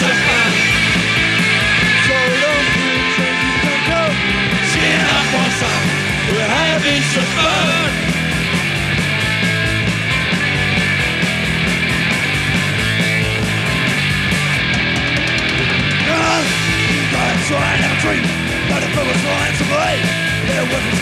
some fun. So long, future, you can come. Cheer up for some, we're having some fun. Trying to dream, but the focus lines away. There was